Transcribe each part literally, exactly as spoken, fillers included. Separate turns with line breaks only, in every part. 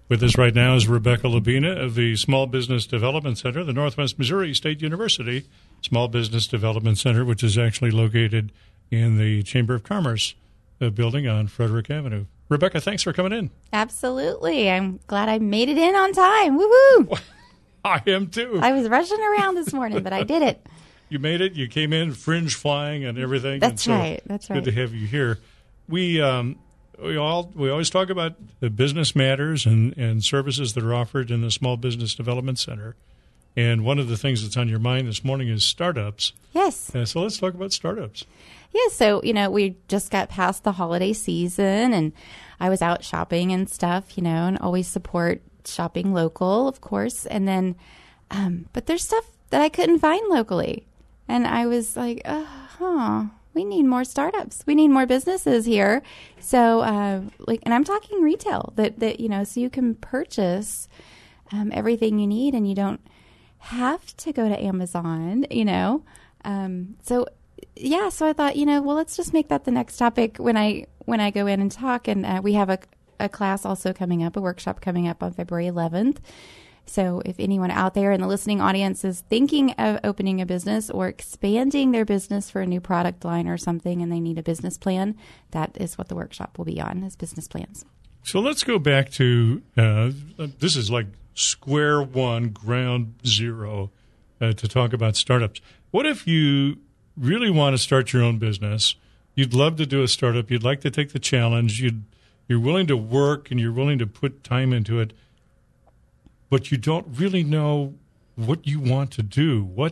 With us right now is Rebecca Labina of the Small Business Development Center, the Northwest Missouri State University Small Business Development Center, which is actually located in the Chamber of Commerce uh, building on Frederick Avenue. Rebecca, thanks for coming in.
Absolutely. I'm glad I made it in on time. Woo-hoo!
I am too.
I was rushing around this morning, but I did it.
You made it. You came in, fringe flying and everything.
That's
and so
right. That's right.
Good to have you here. We um, we all we always talk about the business matters and, and services that are offered in the Small Business Development Center. And one of the things that's on your mind this morning is startups.
Yes.
Uh, so let's talk about startups.
Yeah, so, you know, we just got past the holiday season, and I was out shopping and stuff, you know, and always support shopping local, of course. And then, um, but there's stuff that I couldn't find locally. And I was like, oh, huh, we need more startups. We need more businesses here. So, uh, like, and I'm talking retail, that, that you know, so you can purchase um, everything you need and you don't have to go to Amazon, you know. Um, so, yeah, so I thought, you know, well, let's just make that the next topic when I when I go in and talk. And uh, we have a, a class also coming up, a workshop coming up on February eleventh. So if anyone out there in the listening audience is thinking of opening a business or expanding their business for a new product line or something and they need a business plan, that is what the workshop will be on, is business plans.
So let's go back to, uh, this is like square one, ground zero, uh, to talk about startups. What if you really want to start your own business? You'd love to do a startup. You'd like to take the challenge. You'd, you're willing to work and you're willing to put time into it, but you don't really know what you want to do. What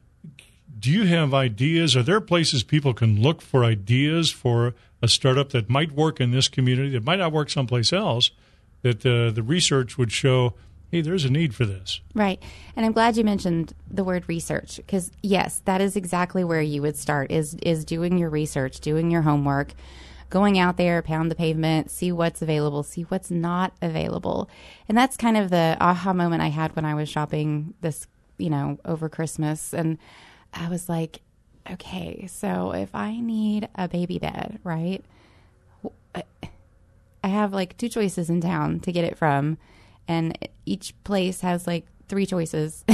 do you have ideas? Are there places people can look for ideas for a startup that might work in this community, that might not work someplace else, that uh, the research would show, hey, there's a need for this?
Right. And I'm glad you mentioned the word research, because, yes, that is exactly where you would start, is is doing your research, doing your homework, going out there, pound the pavement, see what's available, see what's not available. And that's kind of the aha moment I had when I was shopping this, you know, over Christmas. And I was like, okay, so if I need a baby bed, right, I have like two choices in town to get it from. And each place has like three choices.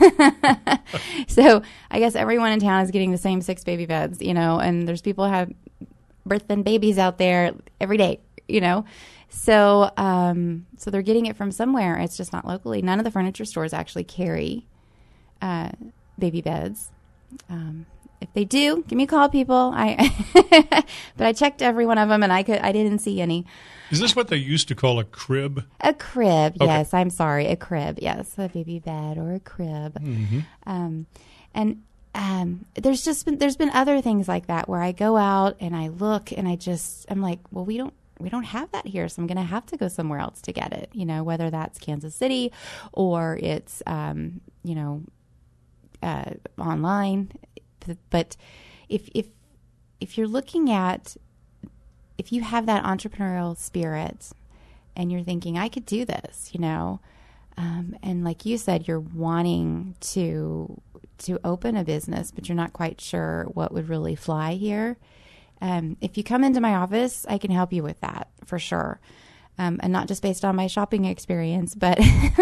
So I guess everyone in town is getting the same six baby beds, you know, and there's people who have birthing babies out there every day, you know. So um, so they're getting it from somewhere. It's just not locally. None of the furniture stores actually carry uh, baby beds. Um, if they do, give me a call, people. I but I checked every one of them, and I could I didn't see any.
Is this what they used to call a crib?
A crib,
Okay.
yes. I'm sorry, a crib, yes, a baby bed or a crib.
Mm-hmm.
Um, and um, there's just been there's been other things like that where I go out and I look and I just I'm like, well, we don't we don't have that here, so I'm going to have to go somewhere else to get it. You know, whether that's Kansas City or it's um, you know uh, online. But if if if you're looking at if you have that entrepreneurial spirit and you're thinking, I could do this, you know, um, and like you said, you're wanting to to open a business, but you're not quite sure what would really fly here. Um, if you come into my office, I can help you with that for sure. Um, and not just based on my shopping experience, but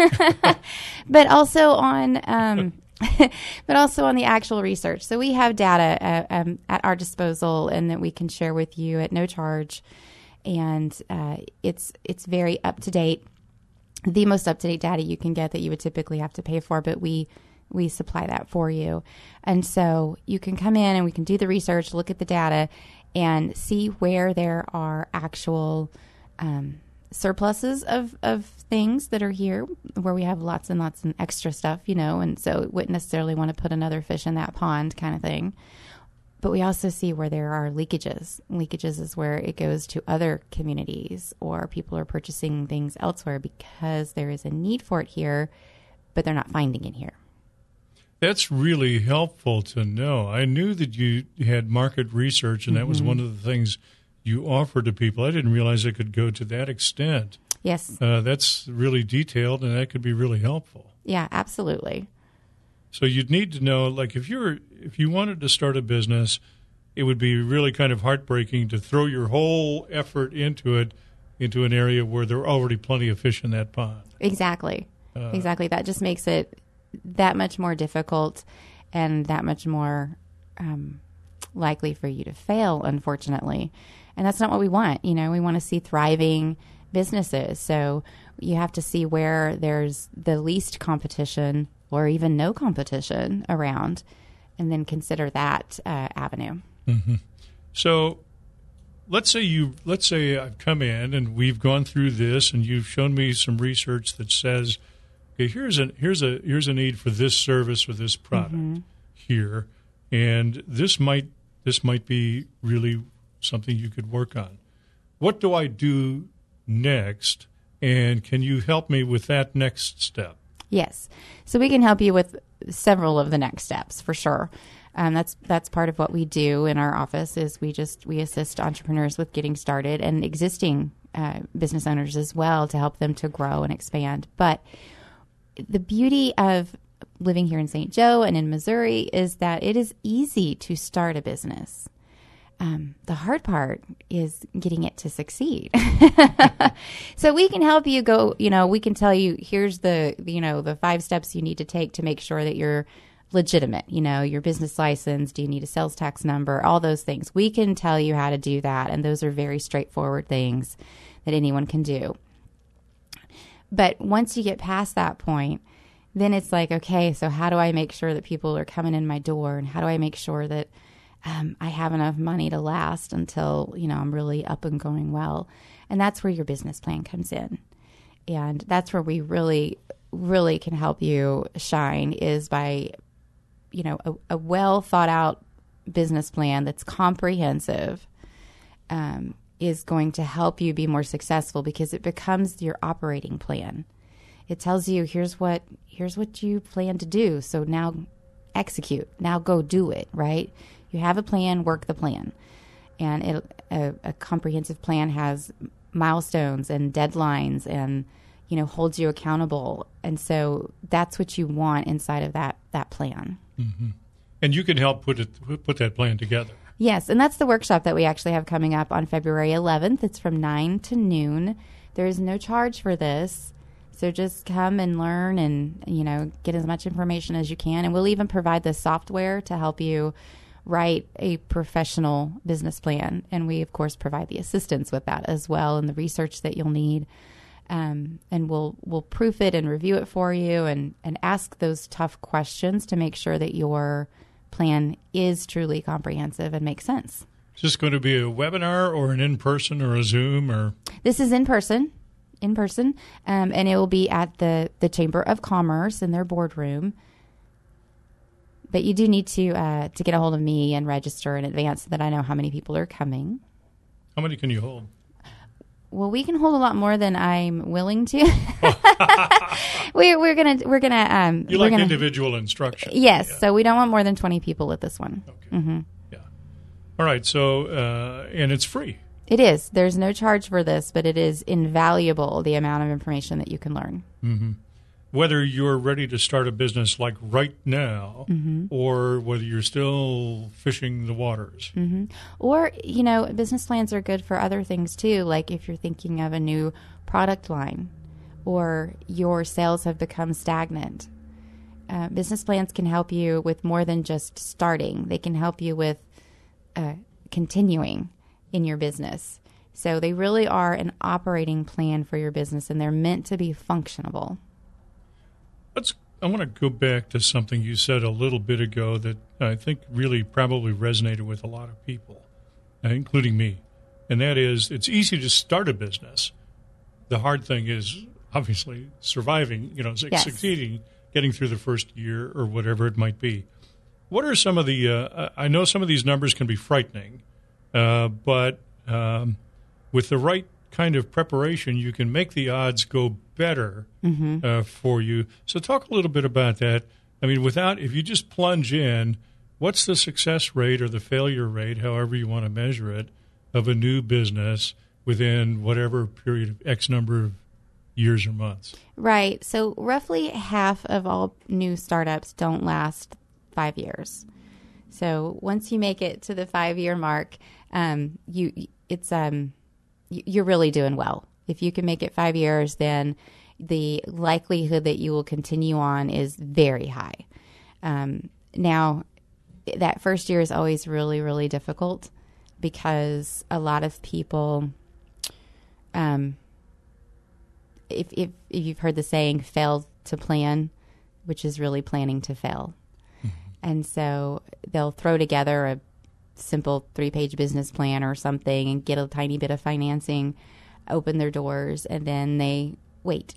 but also on um, but also on the actual research. So we have data uh, um, at our disposal, and that we can share with you at no charge. And uh, it's it's very up to date, the most up to date data you can get that you would typically have to pay for, but we we supply that for you. And so you can come in and we can do the research, look at the data, and see where there are actual um, surpluses of, of things that are here, where we have lots and lots of extra stuff, you know, and so wouldn't necessarily want to put another fish in that pond kind of thing. But we also see where there are leakages. Leakages is where it goes to other communities, or people are purchasing things elsewhere because there is a need for it here, but they're not finding it here.
That's really helpful to know. I knew that you had market research, and that mm-hmm. was one of the things you offer to people. I didn't realize it could go to that extent.
Yes.
Uh, that's really detailed, and that could be really helpful.
Yeah, absolutely.
So you'd need to know, like, if you're if you wanted to start a business, it would be really kind of heartbreaking to throw your whole effort into it into an area where there are already plenty of fish in that pond.
Exactly.
Uh,
exactly. That just makes it that much more difficult and that much more um, likely for you to fail, unfortunately. And that's not what we want. You know, we want to see thriving businesses. So you have to see where there's the least competition or even no competition around, and then consider that uh, avenue.
Mm-hmm. So let's say you let's say I've come in and we've gone through this, and you've shown me some research that says, okay, here's a here's a here's a need for this service or this product mm-hmm. here, and this might this might be really something you could work on. What do I do next, and can you help me with that next step?
Yes. So we can help you with several of the next steps for sure. Um, that's that's part of what we do in our office is we just we assist entrepreneurs with getting started and existing uh, business owners as well to help them to grow and expand. But the beauty of living here in Saint Joe and in Missouri is that it is easy to start a business. Um, the hard part is getting it to succeed. So we can help you go, you know, we can tell you, here's the, you know, the five steps you need to take to make sure that you're legitimate, you know, your business license, do you need a sales tax number, all those things. We can tell you how to do that. And those are very straightforward things that anyone can do. But once you get past that point, then it's like, okay, so how do I make sure that people are coming in my door, and how do I make sure that Um, I have enough money to last until, you know, I'm really up and going well. And that's where your business plan comes in. And that's where we really, really can help you shine is by, you know, a, a well thought out business plan that's comprehensive um, is going to help you be more successful because it becomes your operating plan. It tells you, here's what, here's what you plan to do. So now execute, now go do it, right? You have a plan, work the plan. And it, a, a comprehensive plan has milestones and deadlines and, you know, holds you accountable. And so that's what you want inside of that, that plan.
Mm-hmm. And you can help put it put that plan together.
Yes, and that's the workshop that we actually have coming up on February eleventh. It's from nine to noon. There is no charge for this. So just come and learn and, you know, get as much information as you can. And we'll even provide the software to help you write a professional business plan. And we, of course, provide the assistance with that as well and the research that you'll need. Um, and we'll we'll proof it and review it for you and, and ask those tough questions to make sure that your plan is truly comprehensive and makes sense.
Is this going to be a webinar or an in-person or a Zoom? Or
This is in person, in person, um, and it will be at the, the Chamber of Commerce in their boardroom. But you do need to uh, to get a hold of me and register in advance so that I know how many people are coming.
How many can you hold?
Well, we can hold a lot more than I'm willing to. we, we're gonna we're gonna um.
You
we're
like
gonna,
individual instruction?
Yes.
Yeah.
So we don't want more than twenty people at this one.
Okay.
Mm-hmm.
Yeah. All right. So uh, and it's free.
It is. There's no charge for this, but it is invaluable the amount of information that you can learn.
Mm-hmm. Whether you're ready to start a business like right now mm-hmm. or whether you're still fishing the waters.
Mm-hmm. Or, you know, business plans are good for other things too, like if you're thinking of a new product line or your sales have become stagnant. Uh, business plans can help you with more than just starting. They can help you with uh, continuing in your business. So they really are an operating plan for your business, and they're meant to be functionable.
Let's. I want to go back to something you said a little bit ago that I think really probably resonated with a lot of people, including me, and that is it's easy to start a business. The hard thing is obviously surviving, you know,
yes.
succeeding, getting through the first year or whatever it might be. What are some of the, uh, I know some of these numbers can be frightening, uh, but um, with the right kind of preparation, you can make the odds go better mm-hmm. uh, for you. So talk a little bit about that. I mean, without, if you just plunge in, what's the success rate or the failure rate, however you want to measure it, of a new business within whatever period of X number of years or months?
Right. So roughly half of all new startups don't last five years. So once you make it to the five-year mark, um, you it's um. you're really doing well. If you can make it five years, then the likelihood that you will continue on is very high. Um, now, that first year is always really, really difficult because a lot of people, um, if, if, if you've heard the saying, fail to plan, which is really planning to fail. Mm-hmm. And so they'll throw together a simple three-page business plan or something and get a tiny bit of financing, open their doors, and then they wait.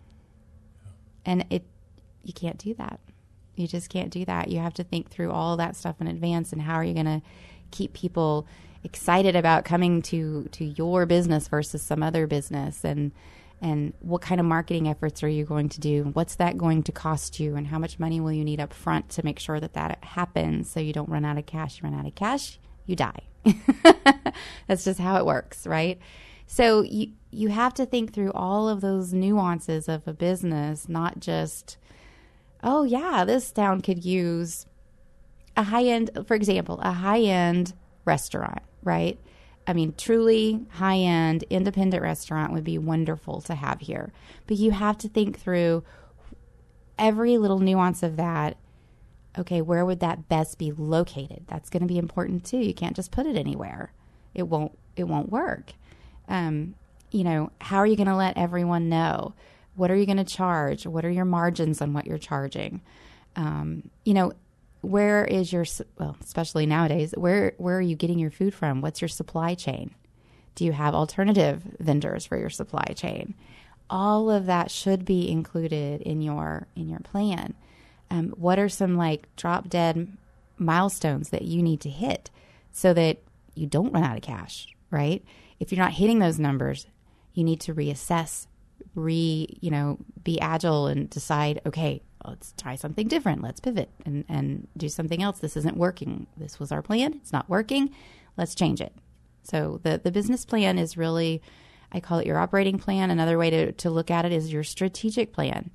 And it, you can't do that. You just can't do that. You have to think through all that stuff in advance, and how are you going to keep people excited about coming to, to your business versus some other business, and and what kind of marketing efforts are you going to do? What's that going to cost you, and how much money will you need up front to make sure that that happens so you don't run out of cash? You run out of cash, you die. That's just how it works, right? So you you have to think through all of those nuances of a business, not just, oh, yeah, this town could use a high-end, for example, a high-end restaurant, right? I mean, truly high-end independent restaurant would be wonderful to have here. But you have to think through every little nuance of that. Okay, where would that best be located? That's going to be important too. You can't just put it anywhere. It won't it won't work. Um, you know, how are you going to let everyone know? What are you going to charge? What are your margins on what you're charging? Um, you know, where is your, well, especially nowadays, where where are you getting your food from? What's your supply chain? Do you have alternative vendors for your supply chain? All of that should be included in your in your plan. Um, what are some like drop dead milestones that you need to hit so that you don't run out of cash, right? If you're not hitting those numbers, you need to reassess, re, you know, be agile and decide, okay, let's try something different. Let's pivot and, and do something else. This isn't working. This was our plan. It's not working. Let's change it. So the, the business plan is really, I call it your operating plan. Another way to, to look at it is your strategic plan.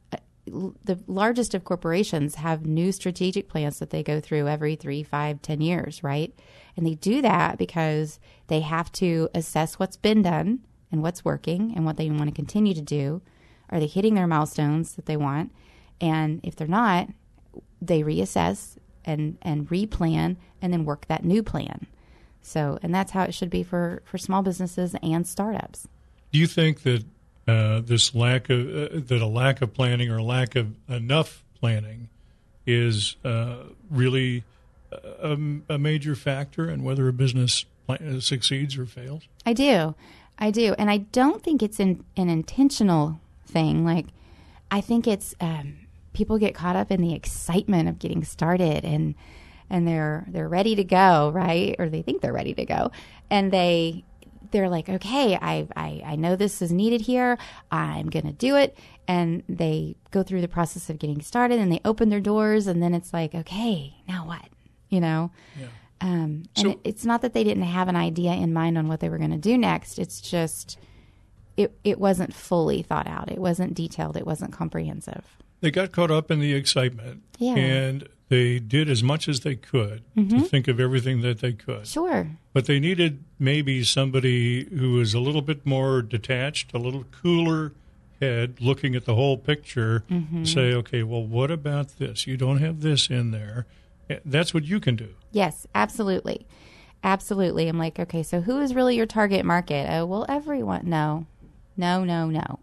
The largest of corporations have new strategic plans that they go through every three, five, ten years, right? And they do that because they have to assess what's been done and what's working and what they want to continue to do. Are they hitting their milestones that they want? And if they're not, they reassess and, and replan and then work that new plan. So, and that's how it should be for, for small businesses and startups.
Do you think that uh, this lack of uh, that a lack of planning or a lack of enough planning is uh, really a, a major factor in whether a business plan- succeeds or fails?
I do. I do. And I don't think it's an, an intentional thing. Like, I think it's um, people get caught up in the excitement of getting started and and they're they're ready to go, right? Or they think they're ready to go. And they they're like, okay, I I, I know this is needed here. I'm going to do it. And they go through the process of getting started and they open their doors and then it's like, okay, now what? You know? Yeah. Um, and so, it, it's not that they didn't have an idea in mind on what they were going to do next. It's just it it wasn't fully thought out. It wasn't detailed. It wasn't comprehensive.
They got caught up in the excitement.
Yeah.
And they did as much as they could mm-hmm. to think of everything that they could.
Sure.
But they needed maybe somebody who was a little bit more detached, a little cooler head, looking at the whole picture, mm-hmm. say, okay, well, what about this? You don't have this in there. That's what you can do. Yes,
absolutely. Absolutely. I'm like, okay, so who is really your target market? Oh, well, everyone. No, no, no, no.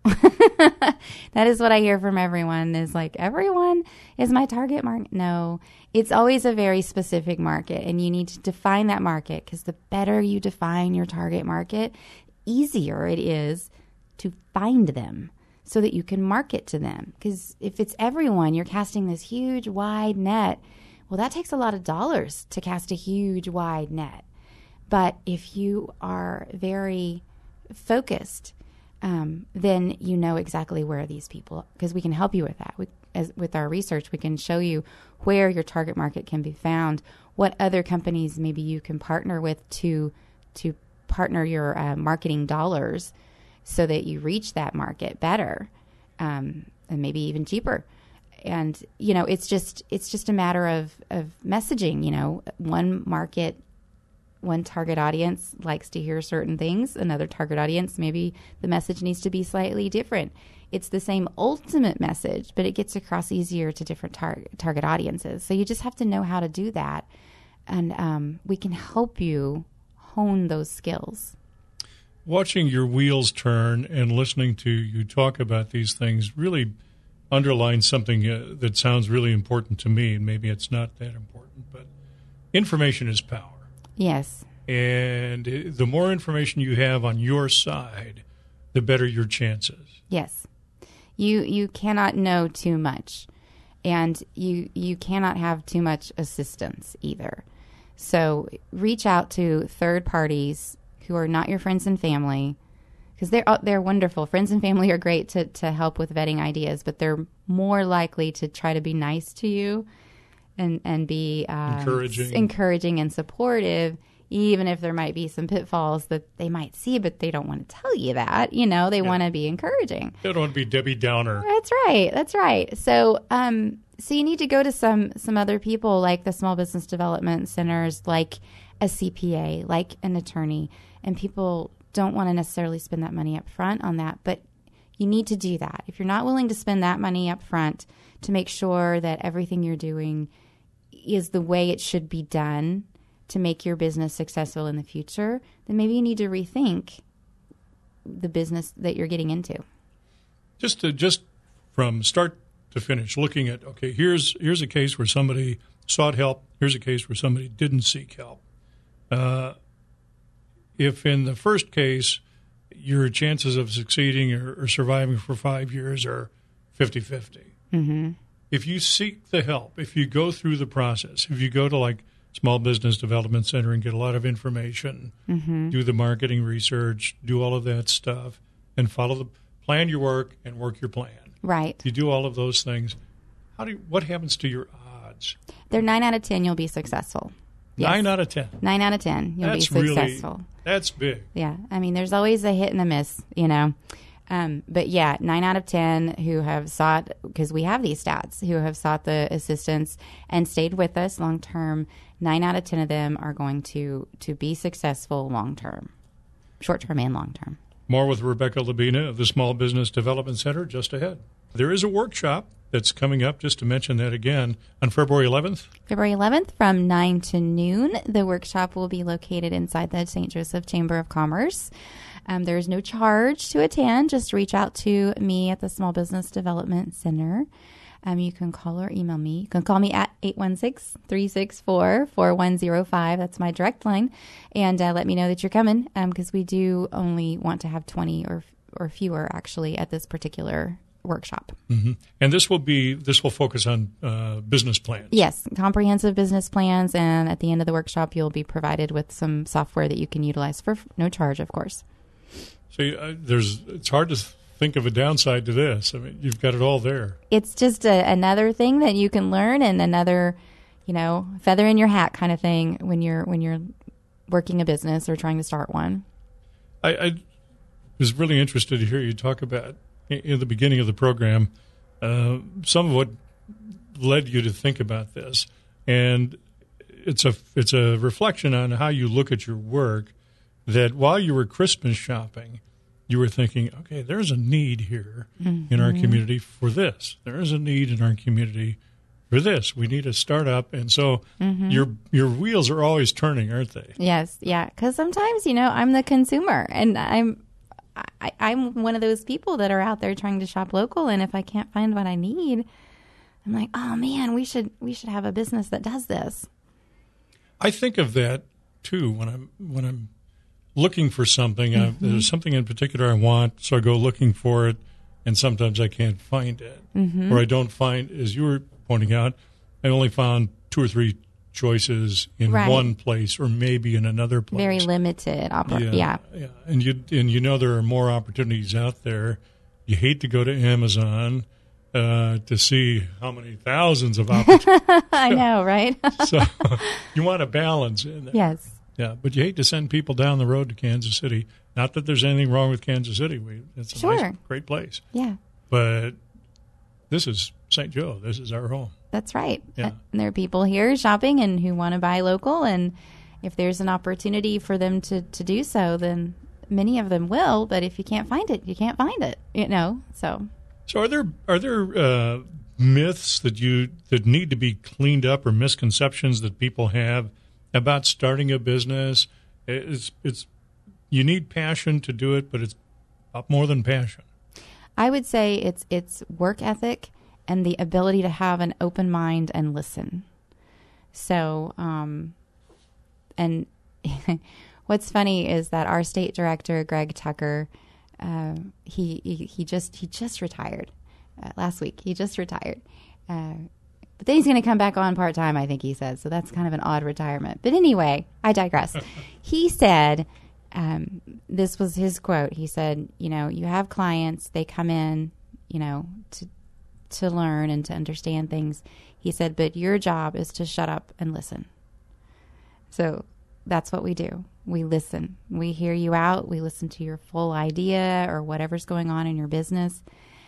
That is what I hear from everyone is like, everyone is my target market. No, it's always a very specific market, and you need to define that market because the better you define your target market, easier it is to find them so that you can market to them. Because if it's everyone, you're casting this huge, wide net. Well, that takes a lot of dollars to cast a huge, wide net. But if you are very focused, um, then you know exactly where these people, because we can help you with that. We, as, with our research, we can show you where your target market can be found, what other companies maybe you can partner with to to partner your uh, marketing dollars so that you reach that market better um, and maybe even cheaper. And, you know, it's just it's just a matter of, of messaging. You know, one market one target audience likes to hear certain things. Another target audience, maybe the message needs to be slightly different. It's the same ultimate message, but it gets across easier to different tar- target audiences. So you just have to know how to do that. And um, we can help you hone those skills.
Watching your wheels turn and listening to you talk about these things really underlines something uh, that sounds really important to me. Maybe it's not that important, but information is power.
Yes.
And the more information you have on your side, the better your chances.
Yes. You you cannot know too much, and you you cannot have too much assistance either. So reach out to third parties who are not your friends and family, because they're they're wonderful. Friends and family are great to, to help with vetting ideas, but they're more likely to try to be nice to you and and be uh,
encouraging,
encouraging and supportive, even if there might be some pitfalls that they might see, but they don't want to tell you that. You know, they yeah. want to be encouraging.
They don't want to be Debbie Downer.
That's right. That's right. So, um, so you need to go to some some other people like the Small Business Development Centers, like a C P A, like an attorney, and people don't want to necessarily spend that money up front on that, but you need to do that. If you're not willing to spend that money up front to make sure that everything you're doing is the way it should be done to make your business successful in the future, then maybe you need to rethink the business that you're getting into.
Just to, just from start to finish, looking at, okay, here's here's a case where somebody sought help. Here's a case where somebody didn't seek help. Uh, if in the first case your chances of succeeding or, or surviving for five years are fifty-fifty,
mm-hmm.
if you seek the help, if you go through the process, if you go to like Small Business Development Center and get a lot of information,
mm-hmm.
do the marketing research, do all of that stuff, and follow the plan your work and work your plan.
Right.
You do all of those things. How do you, what happens to your odds?
They're nine out of ten. You'll be successful. Yes.
Nine out of ten.
Nine out of ten. You'll
that's
be successful.
Really, that's big.
Yeah. I mean, there's always a hit and a miss, you know. Um, but yeah, nine out of ten who have sought, because we have these stats, who have sought the assistance and stayed with us long term. Nine out of ten of them are going to to be successful long term, short term and long term.
More with Rebecca Labina of the Small Business Development Center just ahead. There is a workshop that's coming up, just to mention that again, on February eleventh.
February eleventh from nine to noon. The workshop will be located inside the Saint Joseph Chamber of Commerce. Um, there is no charge to attend. Just reach out to me at the Small Business Development Center. Um, you can call or email me. You can call me at eight one six, three six four, four one zero five. That's my direct line. And uh, let me know that you're coming, because um, we do only want to have twenty or or fewer, actually, at this particular workshop.
Mm-hmm. And this will be this will focus on uh, business plans.
Yes, comprehensive business plans. And at the end of the workshop, you'll be provided with some software that you can utilize for no charge, of course.
So uh, there's it's hard to think of a downside to this. I mean, you've got it all there.
It's just a, another thing that you can learn, and another, you know, feather in your hat kind of thing when you're when you're working a business or trying to start one.
I, I was really interested to hear you talk about in the beginning of the program uh, some of what led you to think about this, and it's a it's a reflection on how you look at your work. That while you were Christmas shopping, you were thinking, okay, there's a need here mm-hmm. in our community for this. There is a need in our community for this. We need a startup. And so mm-hmm. your your wheels are always turning, aren't they?
Yes, yeah. Because sometimes, you know, I'm the consumer, and I'm I, I'm one of those people that are out there trying to shop local. And if I can't find what I need, I'm like, oh man, we should we should have a business that does this.
I think of that too when I'm when I'm. looking for something. Mm-hmm. I, there's something in particular I want, so I go looking for it, and sometimes I can't find it.
Mm-hmm.
Or I don't find, as you were pointing out, I only found two or three choices in
right.
one place or maybe in another place.
Very limited. Oppor- yeah,
yeah. Yeah. And you, and you know there are more opportunities out there. You hate to go to Amazon uh, to see how many thousands of opportunities.
I know, right?
So you want a balance in there.
Yes.
Yeah, but you hate to send people down the road to Kansas City. Not that there's anything wrong with Kansas City. We, it's a
sure.
nice, great place.
Yeah.
But this is Saint Joe. This is our home.
That's right.
Yeah.
And there are people here shopping and who want to buy local, and if there's an opportunity for them to, to do so, then many of them will. But if you can't find it, you can't find it, you know, so.
So are there are there uh, myths that you that need to be cleaned up or misconceptions that people have about starting a business? It's it's you need passion to do it, but it's up more than passion.
I would say it's it's work ethic and the ability to have an open mind and listen. So, um, and what's funny is that our state director, Greg Tucker, uh, he, he he just he just retired uh, last week. He just retired, uh, but then he's going to come back on part time, I think he said. So that's kind of an odd retirement. But anyway, I digress. He said, um, this was his quote. He said, "You know, you have clients; they come in, you know, to to learn and to understand things." He said, "But your job is to shut up and listen." So that's what we do. We listen. We hear you out. We listen to your full idea or whatever's going on in your business.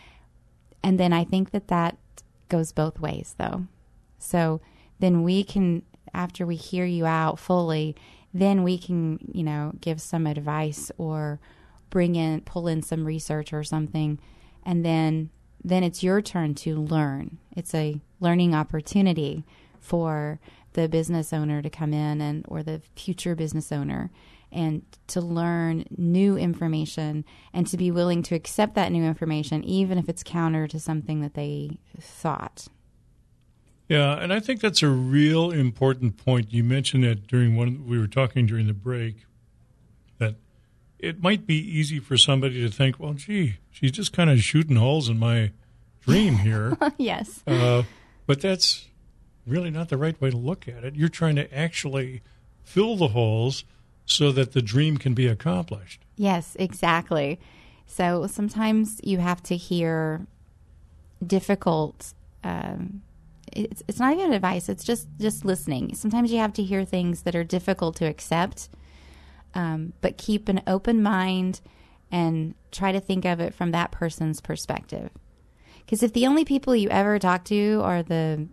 And then I think that that goes both ways, though. So then we can, after we hear you out fully, then we can, you know, give some advice or bring in, pull in some research or something. And then, then it's your turn to learn. It's a learning opportunity for the business owner to come in and or the future business owner and to learn new information and to be willing to accept that new information even if it's counter to something that they thought.
Yeah, and I think that's a real important point. You mentioned that during one we were talking during the break that it might be easy for somebody to think, well, gee, she's just kind of shooting holes in my dream here.
Yes.
Uh, but that's really not the right way to look at it. You're trying to actually fill the holes so that the dream can be accomplished.
Yes, exactly. So sometimes you have to hear difficult, um, it's, it's not even advice, it's just, just listening. Sometimes you have to hear things that are difficult to accept, um, but keep an open mind and try to think of it from that person's perspective. Because if the only people you ever talk to are the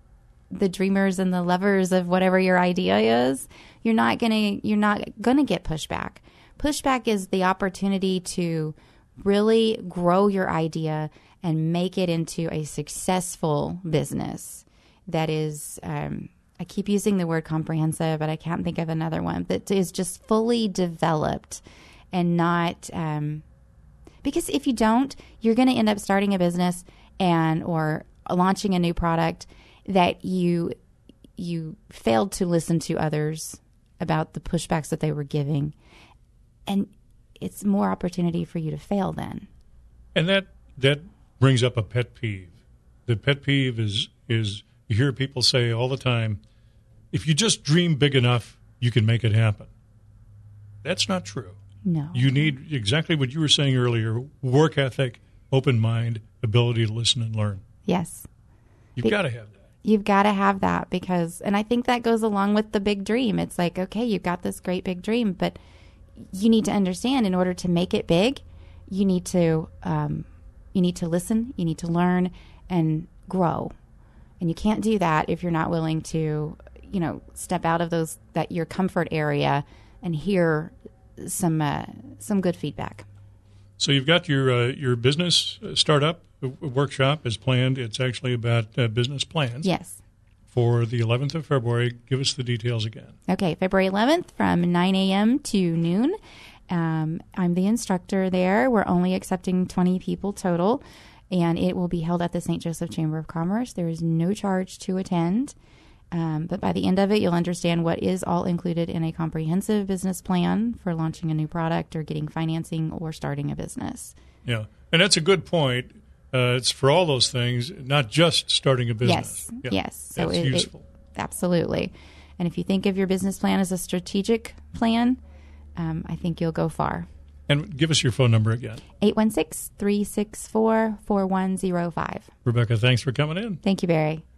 the dreamers and the lovers of whatever your idea is, you're not gonna you're not gonna get pushback. Pushback is the opportunity to really grow your idea and make it into a successful business that is. Um, I keep using the word comprehensive, but I can't think of another one that is just fully developed and not. Um, because if you don't, you're going to end up starting a business and or launching a new product that you you failed to listen to others about the pushbacks that they were giving, and it's more opportunity for you to fail then.
And that that brings up a pet peeve. The pet peeve is is you hear people say all the time, if you just dream big enough, you can make it happen. That's not true.
No.
You need exactly what you were saying earlier, work ethic, open mind, ability to listen and learn.
Yes.
You've
Be-
got to have that.
You've got to have that because, and I think that goes along with the big dream. It's like, okay, you've got this great big dream, but you need to understand in order to make it big, you need to, um, you need to listen, you need to learn and grow. And you can't do that if you're not willing to, you know, step out of those, that your comfort area and hear some, uh, some good feedback.
So you've got your, uh, your business startup workshop is planned. It's actually about uh, business plans.
Yes.
For the eleventh of February. Give us the details again.
Okay, February eleventh from nine a.m. to noon. Um, I'm the instructor there. We're only accepting twenty people total, and it will be held at the Saint Joseph Chamber of Commerce. There is no charge to attend, um, but by the end of it, you'll understand what is all included in a comprehensive business plan for launching a new product or getting financing or starting a business.
Yeah, and that's a good point. Uh, it's for all those things, not just starting a business.
Yes,
yeah.
yes. So
that's
it,
useful.
It, absolutely. And if you think of your business plan as a strategic plan, um, I think you'll go far.
And give us your phone number again.
eight one six, three six four, four one zero five.
Rebecca, thanks for coming in.
Thank you, Barry.